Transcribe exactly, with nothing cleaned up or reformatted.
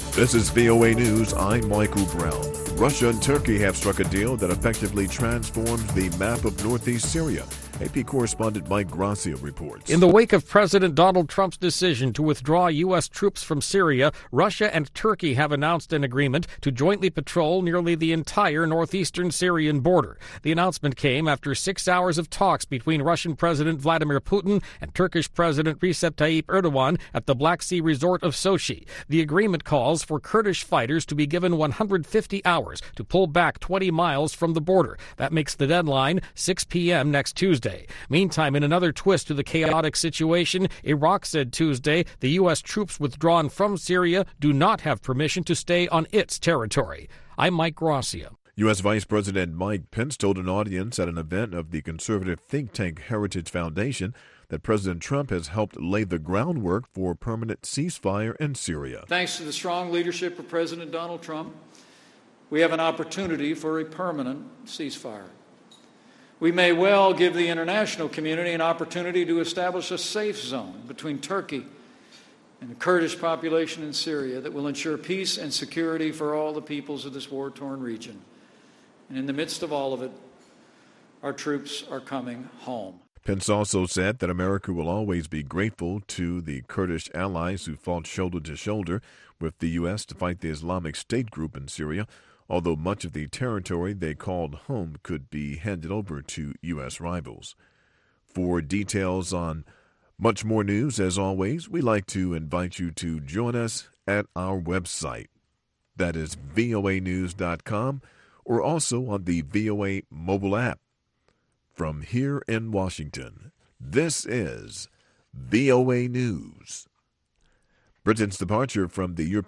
This is V O A News. I'm Michael Brown. Russia and Turkey have struck a deal that effectively transforms the map of northeast Syria. A P correspondent Mike Gracia reports. In the wake of President Donald Trump's decision to withdraw U S troops from Syria, Russia and Turkey have announced an agreement to jointly patrol nearly the entire northeastern Syrian border. The announcement came after six hours of talks between Russian President Vladimir Putin and Turkish President Recep Tayyip Erdogan at the Black Sea resort of Sochi. The agreement calls for Kurdish fighters to be given one hundred fifty hours to pull back twenty miles from the border. That makes the deadline six p.m. next Tuesday. Meantime, in another twist to the chaotic situation, Iraq said Tuesday the U S troops withdrawn from Syria do not have permission to stay on its territory. I'm Mike Gracia. U S. Vice President Mike Pence told an audience at an event of the conservative think tank Heritage Foundation that President Trump has helped lay the groundwork for a permanent ceasefire in Syria. Thanks to the strong leadership of President Donald Trump, we have an opportunity for a permanent ceasefire. We may well give the international community an opportunity to establish a safe zone between Turkey and the Kurdish population in Syria that will ensure peace and security for all the peoples of this war-torn region. And in the midst of all of it, our troops are coming home. Pence also said that America will always be grateful to the Kurdish allies who fought shoulder to shoulder with the U S to fight the Islamic State group in Syria, although much of the territory they called home could be handed over to U S rivals. For details on much more news, as always, we'd like to invite you to join us at our website. That is V O A news dot com, or also on the V O A mobile app. From here in Washington, this is V O A News. Britain's departure from the European